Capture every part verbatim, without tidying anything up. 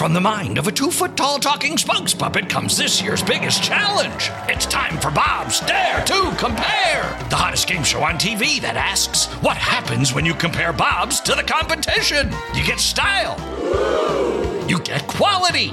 From the mind of a two-foot-tall talking spokes puppet comes this year's biggest challenge. It's time for Bob's Dare to Compare, the hottest game show on T V that asks, what happens when you compare Bob's to the competition? You get style. You get quality.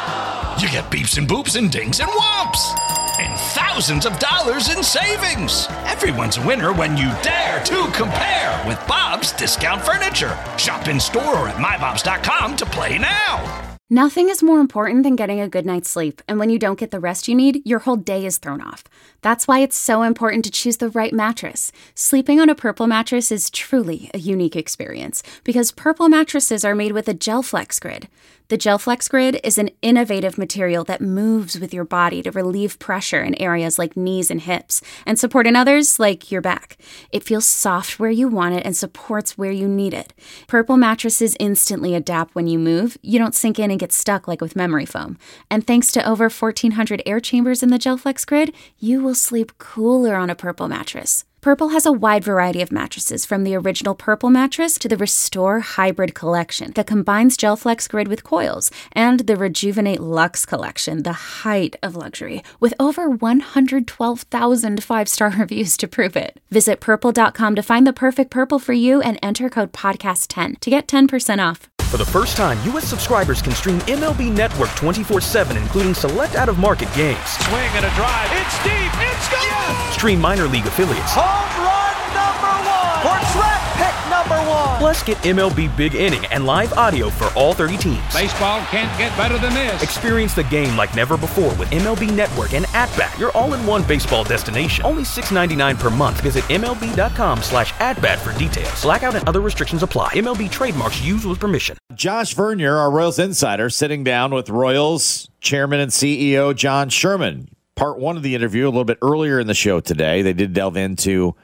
You get beeps and boops and dings and whomps. And thousands of dollars in savings. Everyone's a winner when you dare to compare with Bob's Discount Furniture. Shop in store or at my bobs dot com to play now. Nothing is more important than getting a good night's sleep, and when you don't get the rest you need, your whole day is thrown off. That's why it's so important to choose the right mattress. Sleeping on a Purple mattress is truly a unique experience, because Purple mattresses are made with a GelFlex Grid. The GelFlex Grid is an innovative material that moves with your body to relieve pressure in areas like knees and hips, and support in others like your back. It feels soft where you want it and supports where you need it. Purple mattresses instantly adapt when you move. You don't sink in and get stuck like with memory foam. And thanks to over fourteen hundred air chambers in the GelFlex Grid, you will sleep cooler on a Purple mattress. Purple has a wide variety of mattresses, from the original Purple mattress to the Restore Hybrid collection that combines GelFlex Grid with coils, and the Rejuvenate Luxe collection, the height of luxury, with over one hundred twelve thousand five-star reviews to prove it. Visit purple dot com to find the perfect Purple for you and enter code podcast ten to get ten percent off. For the first time, U S subscribers can stream M L B Network twenty-four seven, including select out-of-market games. Swing and a drive. It's deep. It's gone. Yes! Stream minor league affiliates. Home run number one. Or draft pick number one. Plus, get M L B Big Inning and live audio for all thirty teams. Baseball can't get better than this. Experience the game like never before with M L B Network and At-Bat, your all-in-one baseball destination. Only six dollars and ninety-nine cents per month. Visit M L B dot com slash at-bat for details. Blackout and other restrictions apply. M L B trademarks used with permission. Josh Vernier, our Royals insider, sitting down with Royals chairman and C E O John Sherman. Part one of the interview a little bit earlier in the show today. They did delve into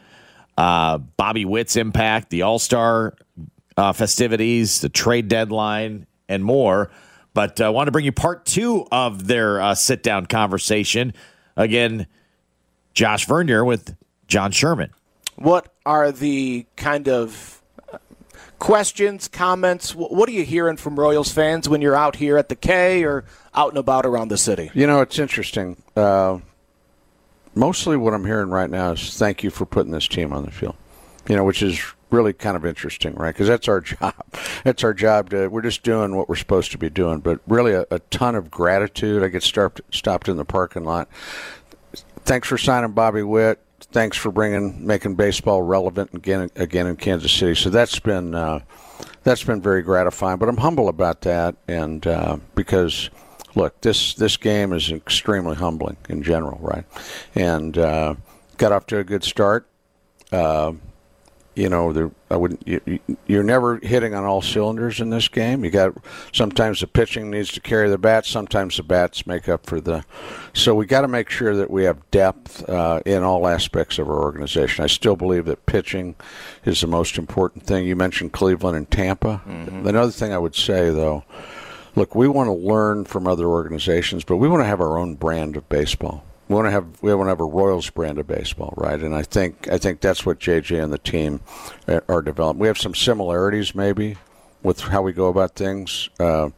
uh, Bobby Witt's impact, the All-Star uh, festivities, the trade deadline, and more. But I uh, want to bring you part two of their uh, sit-down conversation. Again, Josh Vernier with John Sherman. What are the kind of questions, comments? What are you hearing from Royals fans when you're out here at the K or out and about around the city? You know, it's interesting. Uh, mostly what I'm hearing right now is thank you for putting this team on the field, you know, which is really kind of interesting, right? Because that's our job. That's our job. To We're just doing what we're supposed to be doing. But really a, a ton of gratitude. I get stopped, stopped in the parking lot. Thanks for signing Bobby Witt. Thanks for bringing, making baseball relevant again, again in Kansas City. So that's been uh, that's been very gratifying. But I'm humble about that, and uh, because look, this this game is extremely humbling in general, right? And uh, got off to a good start. Uh, you know, there, I wouldn't. You, you're never hitting on all cylinders in this game. You got sometimes the pitching needs to carry the bats. Sometimes the bats make up for the. So we got to make sure that we have depth uh, in all aspects of our organization. I still believe that pitching is the most important thing. You mentioned Cleveland and Tampa. Mm-hmm. Another thing I would say, though, look, we want to learn from other organizations, but we want to have our own brand of baseball. We want to have we want to have a Royals brand of baseball, right? And I think I think that's what J J and the team are developing. We have some similarities, maybe, with how we go about things, uh,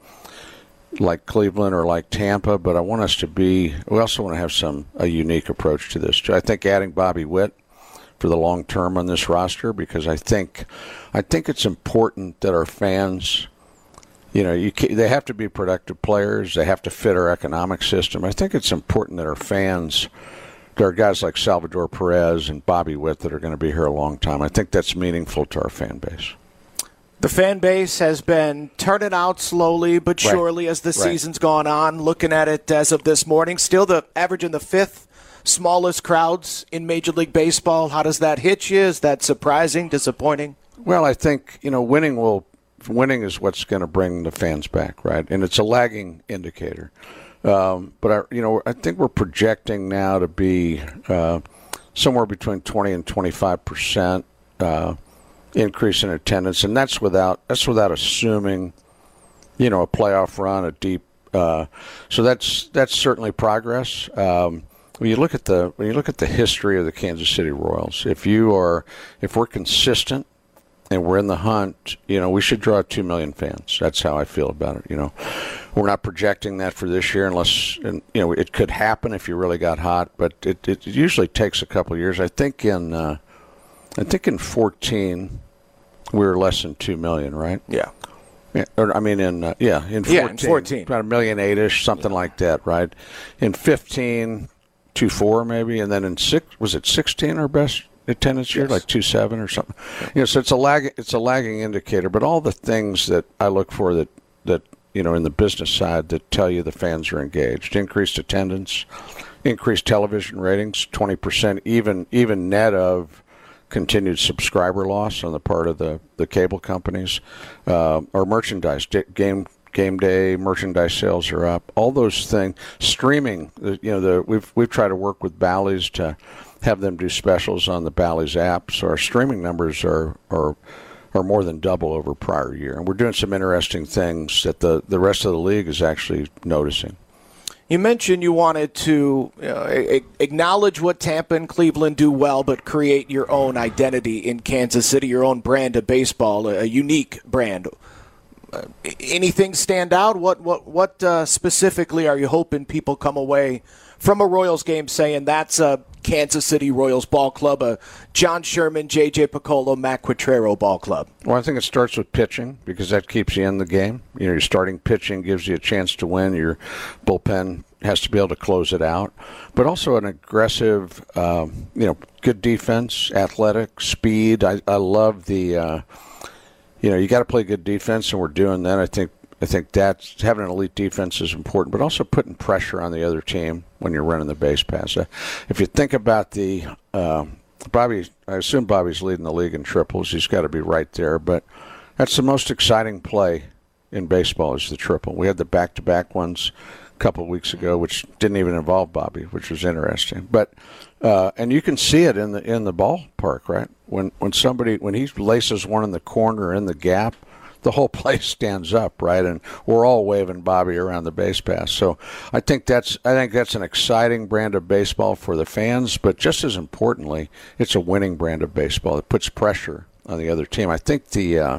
like Cleveland or like Tampa. But I want us to be. We also want to have some a unique approach to this. I think adding Bobby Witt for the long term on this roster, because I think I think it's important that our fans. You know, you they have to be productive players. They have to fit our economic system. I think it's important that our fans, there are guys like Salvador Perez and Bobby Witt that are going to be here a long time. I think that's meaningful to our fan base. The fan base has been turning out slowly but surely right. as the right. season's gone on. Looking at it as of this morning, still the average in the fifth smallest crowds in Major League Baseball. How does that hit you? Is that surprising, disappointing? Well, I think, you know, winning will winning is what's going to bring the fans back, right? And it's a lagging indicator. Um, but, I, you know, I think we're projecting now to be uh, somewhere between twenty and twenty-five percent uh, increase in attendance. And that's without that's without assuming, you know, a playoff run, a deep uh, – so that's that's certainly progress. Um, when you look at the when you look at the history of the Kansas City Royals, if you are if we're consistent and we're in the hunt, you know, we should draw two million fans. That's how I feel about it. You know, we're not projecting that for this year unless, and, you know, it could happen if you really got hot, but it, it usually takes a couple of years. I think in, uh, I think in fourteen, we were less than two million, right? Yeah. Yeah, or, I mean, in uh, yeah, in fourteen, yeah, in fourteen, about a million eight-ish, something yeah. like that, right? In fifteen, two four maybe, and then in six, was it sixteen our best attendance year, yes. like two seven or something? Yeah. You know, so it's a lag, it's a lagging indicator. But all the things that I look for that that you know in the business side that tell you the fans are engaged: increased attendance, increased television ratings, twenty percent, even even net of continued subscriber loss on the part of the, the cable companies. Uh, our merchandise, game game day merchandise sales are up. All those things. Streaming, you know, the we've we've tried to work with Bally's to have them do specials on the Bally's app. So our streaming numbers are are are more than double over prior year. And we're doing some interesting things that the, the rest of the league is actually noticing. You mentioned you wanted to you know, a- acknowledge what Tampa and Cleveland do well, but create your own identity in Kansas City, your own brand of baseball, a unique brand. Uh, anything stand out? What what what uh, specifically are you hoping people come away from a Royals game saying that's a Kansas City Royals ball club, a John Sherman, J J Picollo, Matt Quatrero ball club? Well, I think it starts with pitching because that keeps you in the game. You know, your starting pitching gives you a chance to win. Your bullpen has to be able to close it out. But also an aggressive, um, you know, good defense, athletic, speed. I, I love the, uh, you know, you got to play good defense, and we're doing that. I think I think that's having an elite defense is important, but also putting pressure on the other team when you're running the base pass. Uh, if you think about the uh, Bobby, I assume Bobby's leading the league in triples. He's got to be right there, but that's the most exciting play in baseball is the triple. We had the back-to-back ones a couple of weeks ago, which didn't even involve Bobby, which was interesting. But uh, and you can see it in the in the ballpark, right? When when somebody when he laces one in the corner in the gap, the whole place stands up, right? And we're all waving Bobby around the base pass. So I think that's I think that's an exciting brand of baseball for the fans, but just as importantly, it's a winning brand of baseball. It puts pressure on the other team. I think the uh,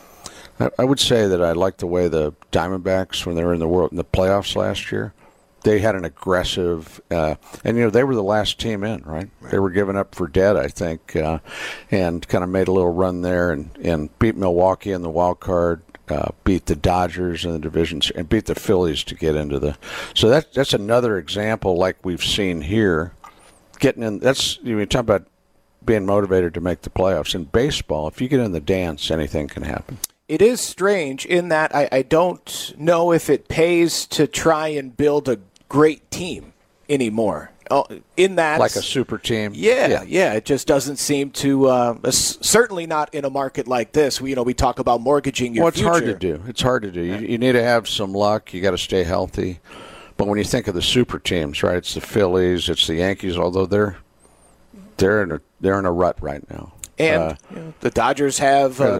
I, I would say that I like the way the Diamondbacks, when they were in the world in the playoffs last year, they had an aggressive, uh, and, you know, they were the last team in, right? right. They were given up for dead, I think, uh, and kind of made a little run there and, and beat Milwaukee in the wild card, uh, beat the Dodgers in the divisions, and beat the Phillies to get into the. So that, that's another example like we've seen here. Getting in, that's, you know, you talk about being motivated to make the playoffs. In baseball, if you get in the dance, anything can happen. It is strange in that I, I don't know if it pays to try and build a great team anymore. Oh, in that, like a super team. Yeah, yeah, yeah. It just doesn't seem to. Uh, certainly not in a market like this. We, you know, we talk about mortgaging your well, it's future. hard to do. It's hard to do. You, you need to have some luck. You got to stay healthy. But when you think of the super teams, right? It's the Phillies. It's the Yankees. Although they're they're in a they're in a rut right now. And uh, you know, the Dodgers have uh,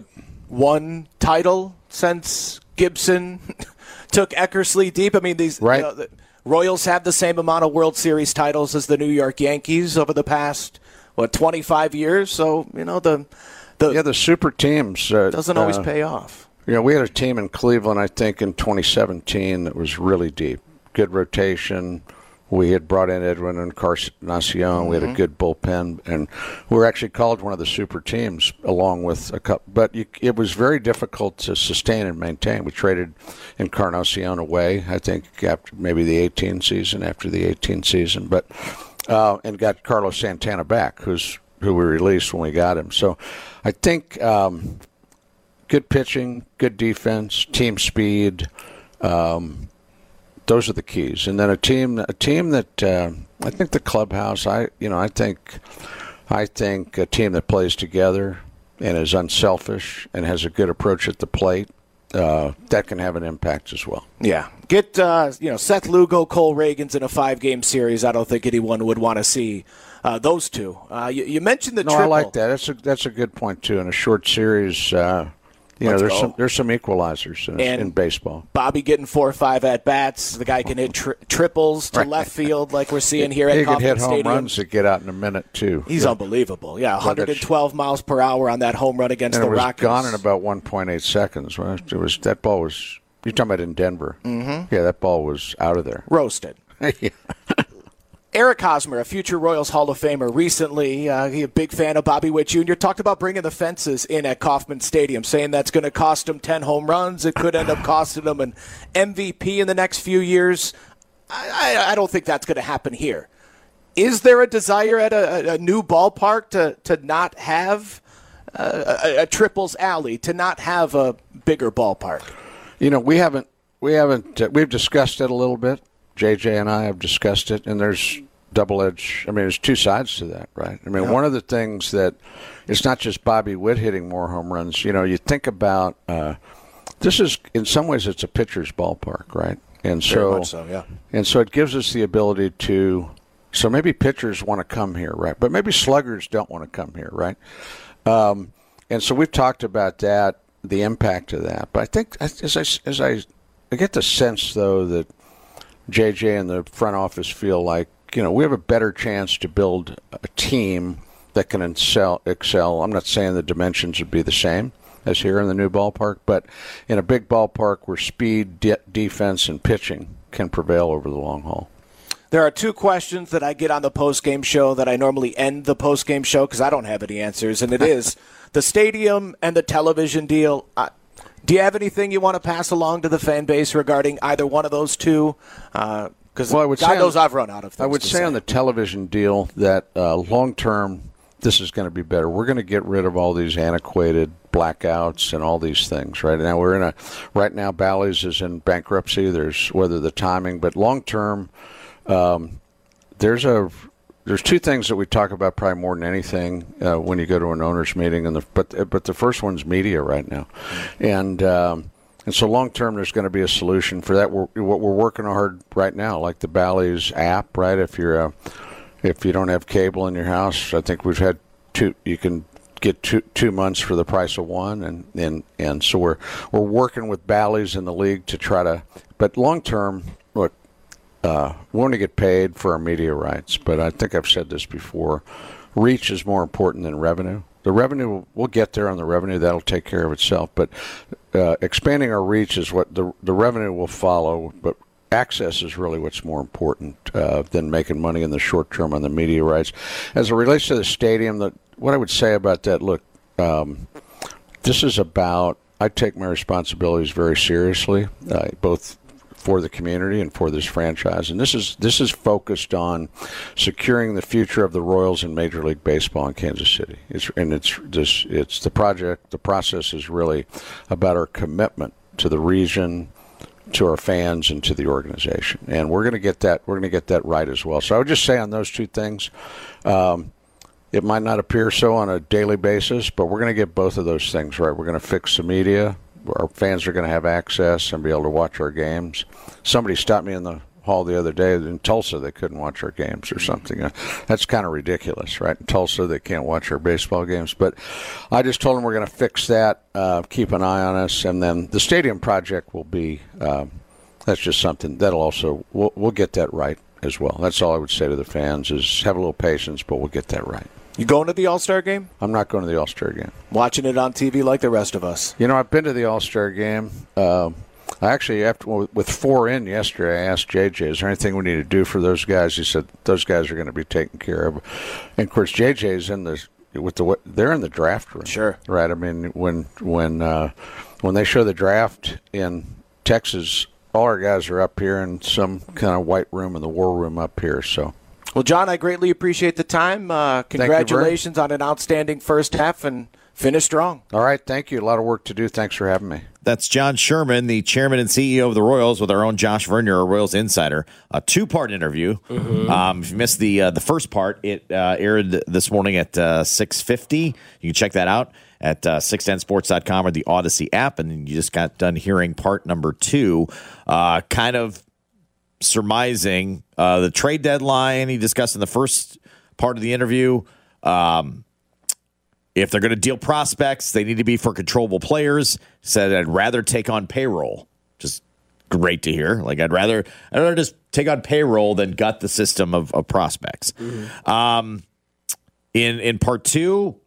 one title since Gibson took Eckersley deep. I mean, these right. You know, the Royals have the same amount of World Series titles as the New York Yankees over the past what twenty-five years. So you know the the yeah the super teams uh, doesn't always uh, pay off. You know, we had a team in Cleveland, I think, in twenty seventeen that was really deep, good rotation. We had brought in Edwin and Encarnacion. Mm-hmm. We had a good bullpen, and we were actually called one of the super teams along with a couple. But you, it was very difficult to sustain and maintain. We traded Encarnacion away, I think, after maybe the eighteen season, after the eighteen season, but uh, and got Carlos Santana back, who's who we released when we got him. So I think um, good pitching, good defense, team speed. Um, Those are the keys, and then a team, a team that uh, I think the clubhouse. I, you know, I think, I think a team that plays together and is unselfish and has a good approach at the plate, uh, that can have an impact as well. Yeah, get uh, you know Seth Lugo, Cole Reagans in a five-game series. I don't think anyone would want to see uh, those two. Uh, you, you mentioned the no, triple. I like that. That's a that's a good point too. In a short series, uh, You Let's know, there's go. some there's some equalizers in, in baseball. Bobby getting four or five at bats. The guy can hit tri- triples to Right. left field, like we're seeing here at He can Kauffman hit home Stadium. runs that get out in a minute too. He's yeah. unbelievable. Yeah, one hundred twelve miles per hour on that home run against and the it was Rockets. gone in about one point eight seconds. Right? It was that ball was. You're talking about in Denver. Mm-hmm. Yeah, that ball was out of there. Roasted. Yeah. Eric Hosmer, a future Royals Hall of Famer, recently, uh, he a big fan of Bobby Witt Junior, talked about bringing the fences in at Kauffman Stadium, saying that's going to cost him ten home runs. It could end up costing him an M V P in the next few years. I, I, I don't think that's going to happen here. Is there a desire at a, a new ballpark to, to not have uh, a, a triples alley, to not have a bigger ballpark? You know, we haven't, we haven't, uh, we've discussed it a little bit. J J and I have discussed it, and there's double-edged, I mean, there's two sides to that, right? I mean, yeah. One of the things that, it's not just Bobby Witt hitting more home runs. You know, you think about, uh, this is, in some ways, it's a pitcher's ballpark, right? And so, Very much so, yeah. And so it gives us the ability to, so maybe pitchers want to come here, right? But maybe sluggers don't want to come here, right? Um, and so we've talked about that, the impact of that. But I think, as I, as I, I get the sense, though, that J J and the front office feel like, you know, we have a better chance to build a team that can excel. excel. I'm not saying the dimensions would be the same as here in the new ballpark, but in a big ballpark where speed, de- defense, and pitching can prevail over the long haul. There are two questions that I get on the post-game show that I normally end the post-game show because I don't have any answers, and it is the stadium and the television deal. I, Do you have anything you want to pass along to the fan base regarding either one of those two? Because uh, well, God knows I've run out of things I would to say, say on the television deal that uh, long-term, this is going to be better. We're going to get rid of all these antiquated blackouts and all these things. Right now, we're in a right now. Bally's is in bankruptcy. There's whether the timing, but long-term, um, there's a. There's two things that we talk about probably more than anything uh, when you go to an owners meeting, and the but but the first one's media right now, and um, and so long term there's going to be a solution for that. We're what we're working hard right now, like the Bally's app, right? If you're a, if you don't have cable in your house, I think we've had two. You can get two two months for the price of one, and and and so we're we're working with Bally's in the league to try to. But long term, look. Uh, we want to get paid for our media rights, but I think I've said this before. Reach is more important than revenue. The revenue, we'll get there on the revenue. That'll take care of itself. But uh, expanding our reach is what the the revenue will follow. But access is really what's more important uh, than making money in the short term on the media rights. As it relates to the stadium, the, what I would say about that, look, um, this is about, I take my responsibilities very seriously, uh, both for the community and for this franchise, and this is this is focused on securing the future of the Royals in Major League Baseball in Kansas City. It's, and it's this it's the project. The process is really about our commitment to the region, to our fans, and to the organization. And we're going to get that. We're going to get that right as well. So I would just say on those two things, um, it might not appear so on a daily basis, but we're going to get both of those things right. We're going to fix the media. Our fans are going to have access and be able to watch our games. Somebody stopped me in the hall the other day in Tulsa. They couldn't watch our games or something. That's kind of ridiculous, right? In Tulsa, they can't watch our baseball games. But I just told them we're going to fix that, uh, keep an eye on us, and then the stadium project will be uh, that's just something that'll also we'll, we'll get that right as well. That's all I would say to the fans is have a little patience, but we'll get that right. You going to the All-Star game? I'm not going to the All-Star game. Watching it on T V like the rest of us. You know, I've been to the All-Star game. Uh, I actually, after with four in yesterday, I asked J J, is there anything we need to do for those guys? He said, those guys are going to be taken care of. And, of course, J J's in the with the they're in the draft room. Sure. Right? I mean, when when uh, when they show the draft in Texas, all our guys are up here in some kind of white room in the war room up here, so. Well, John, I greatly appreciate the time. Uh, congratulations on an outstanding first half and finish strong. All right, thank you. A lot of work to do. Thanks for having me. That's John Sherman, the chairman and C E O of the Royals, with our own Josh Vernier, a Royals insider. A two-part interview. Mm-hmm. Um, if you missed the uh, the first part, it uh, aired this morning at uh, six fifty. You can check that out at uh, six ten sports dot com or the Odyssey app. And you just got done hearing part number two, uh, kind of surmising uh, the trade deadline he discussed in the first part of the interview. Um, if they're going to deal prospects, they need to be for controllable players. Said I'd rather take on payroll. Just great to hear. Like I'd rather I'd rather just take on payroll than gut the system of, of prospects. Mm-hmm. Um, in in part two,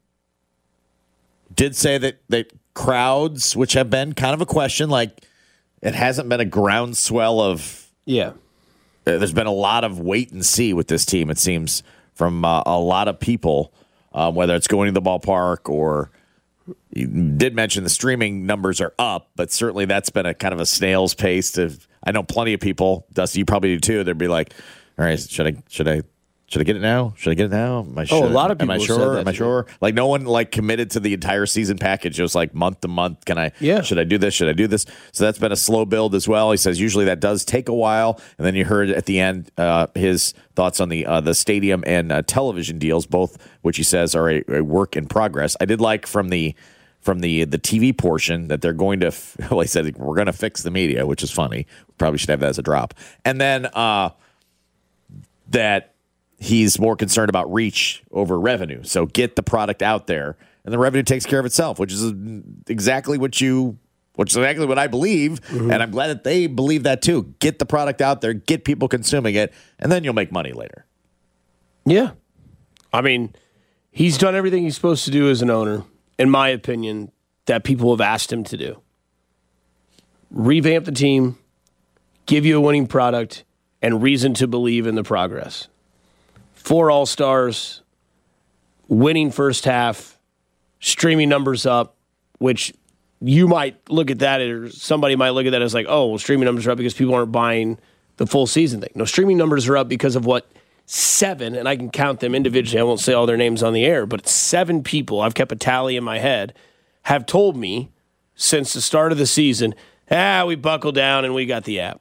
did say that that crowds, which have been kind of a question, like it hasn't been a groundswell of yeah. Uh, there's been a lot of wait and see with this team. It seems from uh, a lot of people, um, whether it's going to the ballpark or. You did mention the streaming numbers are up, but certainly that's been a kind of a snail's pace. To I know plenty of people, Dusty, you probably do too. They'd be like, "All right, should I should I should I get it now? Should I get it now? Am I sure? Oh, a lot of people am I said sure? that Am I to sure? Like no one like committed to the entire season package. It was like month to month. Can I? Yeah. Should I do this? Should I do this? So that's been a slow build as well. He says usually that does take a while, and then you heard at the end uh, his thoughts on the uh, the stadium and uh, television deals, both which he says are a, a work in progress. I did like from the. From the the T V portion that they're going to, well, he said we're going to fix the media, which is funny. Probably should have that as a drop. And then uh, that he's more concerned about reach over revenue. So get the product out there, and the revenue takes care of itself, which is exactly what you, which is exactly what I believe. Mm-hmm. And I'm glad that they believe that too. Get the product out there, get people consuming it, and then you'll make money later. Yeah, I mean, he's done everything he's supposed to do as an owner. In my opinion, that people have asked him to do. Revamp the team, give you a winning product, and reason to believe in the progress. Four All-Stars, winning first half, streaming numbers up, which you might look at that, or somebody might look at that as like, oh, well, streaming numbers are up because people aren't buying the full season thing. No, streaming numbers are up because of what seven, and I can count them individually. I won't say all their names on the air, but seven people, I've kept a tally in my head, have told me since the start of the season, ah, we buckled down and we got the app.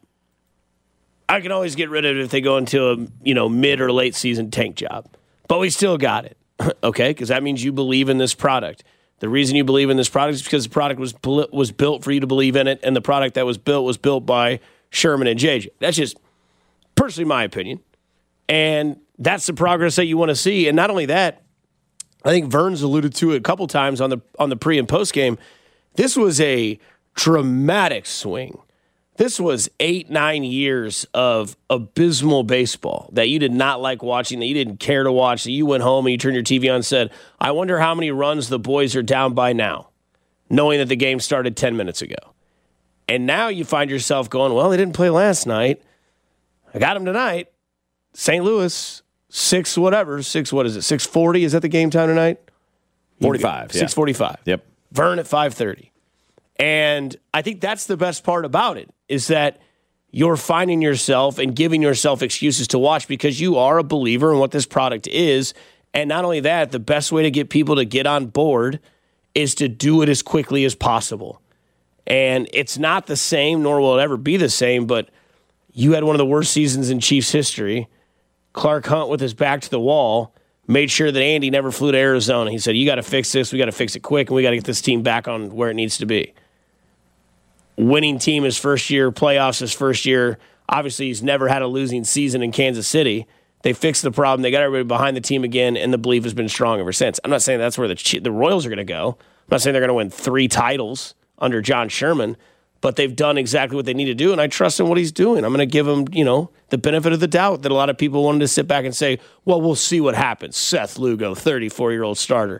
I can always get rid of it if they go into a you know mid or late season tank job, but we still got it, okay? Because that means you believe in this product. The reason you believe in this product is because the product was was built for you to believe in it, and the product that was built was built by Sherman and J J. That's just personally my opinion. And that's the progress that you want to see. And not only that, I think Vern's alluded to it a couple times on the on the pre and post game. This was a dramatic swing. This was eight, nine years of abysmal baseball that you did not like watching, that you didn't care to watch, that you went home and you turned your T V on and said, I wonder how many runs the boys are down by now, knowing that the game started ten minutes ago. And now you find yourself going, well, they didn't play last night. I got them tonight. Saint Louis, six whatever, six, what is it, six forty? Is that the game time tonight? forty-five, yeah. six forty-five. Yep. Vern at five thirty. And I think that's the best part about it, is that you're finding yourself and giving yourself excuses to watch because you are a believer in what this product is. And not only that, the best way to get people to get on board is to do it as quickly as possible. And it's not the same, nor will it ever be the same, but you had one of the worst seasons in Chiefs history. Clark Hunt, with his back to the wall, made sure that Andy never flew to Arizona. He said, you got to fix this. We got to fix it quick, and we got to get this team back on where it needs to be. Winning team his first year, playoffs his first year. Obviously, he's never had a losing season in Kansas City. They fixed the problem. They got everybody behind the team again, and the belief has been strong ever since. I'm not saying that's where the, the Royals are going to go. I'm not saying they're going to win three titles under John Sherman, but they've done exactly what they need to do, and I trust in what he's doing. I'm going to give him, you know, the benefit of the doubt that a lot of people wanted to sit back and say, well, we'll see what happens. Seth Lugo, thirty-four-year-old starter.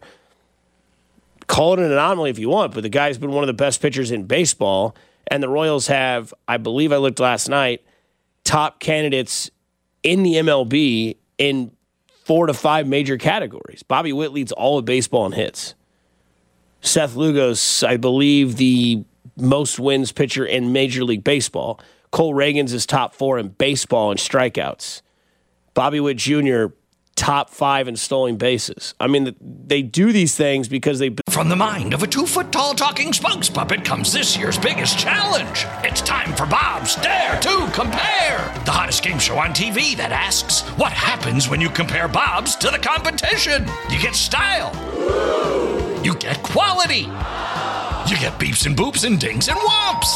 Call it an anomaly if you want, but the guy's been one of the best pitchers in baseball, and the Royals have, I believe I looked last night, top candidates in the M L B in four to five major categories. Bobby Witt leads all of baseball in hits. Seth Lugo's, I believe, the most wins pitcher in Major League Baseball. Cole Reagan's is top four in baseball in strikeouts. Bobby Witt Junior, top five in stolen bases. I mean, they do these things because they... From the mind of a two-foot-tall talking spokes puppet comes this year's biggest challenge. It's time for Bob's Dare to Compare, the hottest game show on T V that asks, what happens when you compare Bob's to the competition? You get style. You get quality. You get beeps and boops and dings and whomps.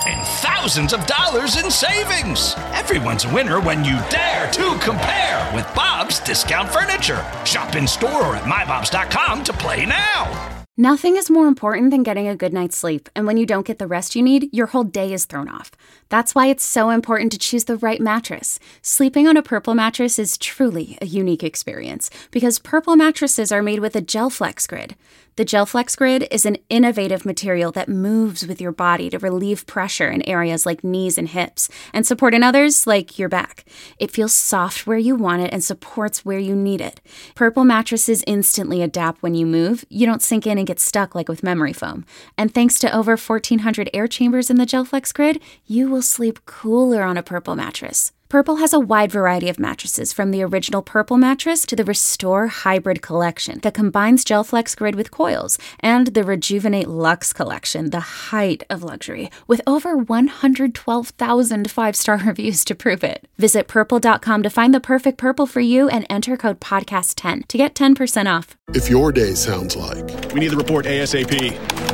and thousands of dollars in savings. Everyone's a winner when you dare to compare with Bob's Discount Furniture. Shop in store or at my bobs dot com to play now. Nothing is more important than getting a good night's sleep, and when you don't get the rest you need, your whole day is thrown off. That's why it's so important to choose the right mattress. Sleeping on a Purple mattress is truly a unique experience because Purple mattresses are made with a GelFlex Grid. The GelFlex Grid is an innovative material that moves with your body to relieve pressure in areas like knees and hips and support in others like your back. It feels soft where you want it and supports where you need it. Purple mattresses instantly adapt when you move. You don't sink in and get stuck like with memory foam. And thanks to over fourteen hundred air chambers in the GelFlex Grid, you will sleep cooler on a Purple mattress. Purple has a wide variety of mattresses, from the original Purple mattress to the Restore Hybrid collection that combines GelFlex Grid with coils, and the Rejuvenate Luxe collection, the height of luxury, with over one hundred twelve thousand five-star reviews to prove it. Visit purple dot com to find the perfect Purple for you and enter code podcast ten to get ten percent off. If your day sounds like, we need the report ASAP,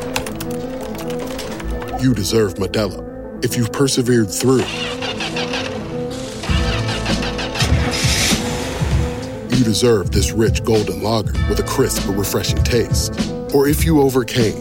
you deserve Modelo. If you've persevered through, you deserve this rich golden lager with a crisp but refreshing taste. Or if you overcame.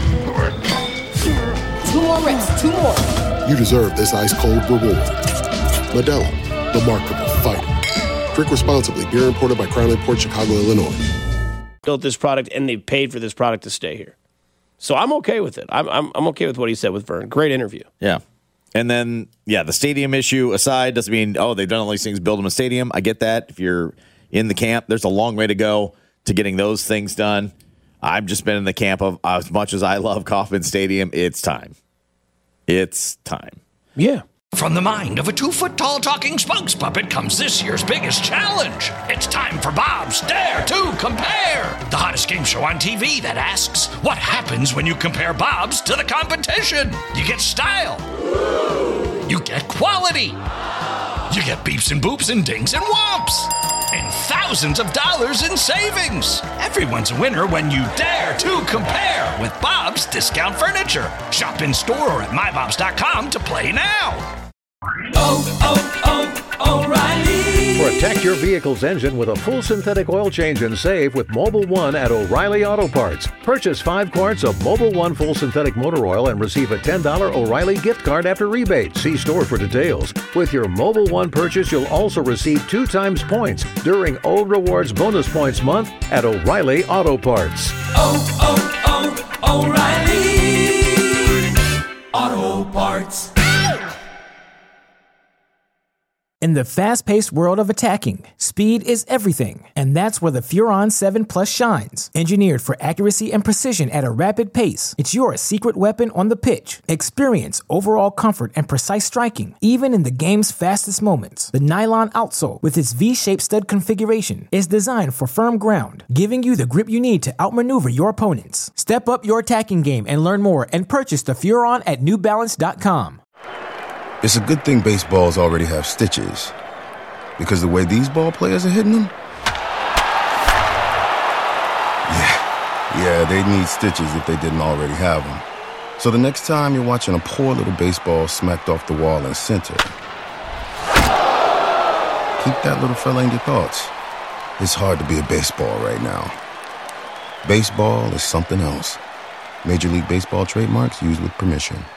Two more reps, two more. You deserve this ice cold reward. Modelo, the Remarkable Fighter. Drink responsibly. Beer imported by Crown Imports, Chicago, Illinois. Built this product and they paid for this product to stay here. So I'm okay with it. I'm I'm, I'm okay with what he said with Vern. Great interview. Yeah. And then, yeah, the stadium issue aside doesn't mean, oh, they've done all these things, build them a stadium. I get that. If you're in the camp, there's a long way to go to getting those things done. I've just been in the camp of, as much as I love Kauffman Stadium, it's time. It's time. Yeah. From the mind of a two-foot-tall talking spokes puppet comes this year's biggest challenge. It's time for Bob's Dare to Compare, the hottest game show on T V that asks, what happens when you compare Bob's to the competition? You get style. You get quality. You get beeps and boops and dings and whomps. And thousands of dollars in savings. Everyone's a winner when you dare to compare with Bob's Discount Furniture. Shop in store or at my bobs dot com to play now. Oh, oh, oh, O'Reilly. Protect your vehicle's engine with a full synthetic oil change and save with Mobil one at O'Reilly Auto Parts. Purchase five quarts of Mobil one full synthetic motor oil and receive a ten dollars O'Reilly gift card after rebate. See store for details. With your Mobil one purchase, you'll also receive two times points during O Rewards Bonus Points Month at O'Reilly Auto Parts. Oh, oh, oh, O'Reilly Auto Parts. In the fast-paced world of attacking, speed is everything, and that's where the Furon seven Plus shines. Engineered for accuracy and precision at a rapid pace, it's your secret weapon on the pitch. Experience overall comfort and precise striking, even in the game's fastest moments. The nylon outsole, with its V-shaped stud configuration, is designed for firm ground, giving you the grip you need to outmaneuver your opponents. Step up your attacking game and learn more and purchase the Furon at new balance dot com. It's a good thing baseballs already have stitches, because the way these ball players are hitting them, yeah, yeah, they need stitches if they didn't already have them. So the next time you're watching a poor little baseball smacked off the wall in center, keep that little fella in your thoughts. It's hard to be a baseball right now. Baseball is something else. Major League Baseball trademarks used with permission.